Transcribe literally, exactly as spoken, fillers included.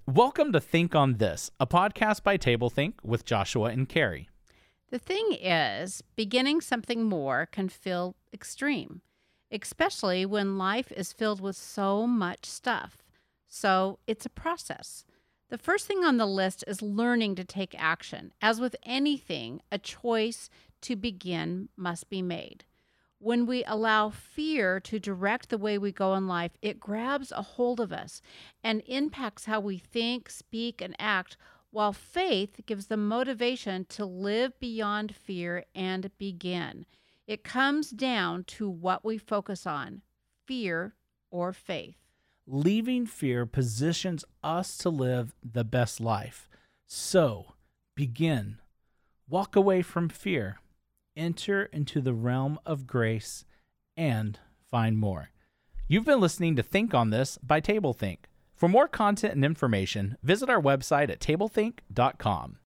Welcome to Think on This, a podcast by TableThink with Joshua and Carrie. The thing is, beginning something more can feel extreme, especially when life is filled with so much stuff. So it's a process. The first thing on the list is learning to take action. As with anything, a choice to begin must be made. When we allow fear to direct the way we go in life, it grabs a hold of us and impacts how we think, speak, and act, while faith gives the motivation to live beyond fear and begin. It comes down to what we focus on, fear or faith. Leaving fear positions us to live the best life. So, begin. Walk away from fear. Enter into the realm of grace and find more. You've been listening to Think on This by TableThink. For more content and information, visit our website at tablethink dot com.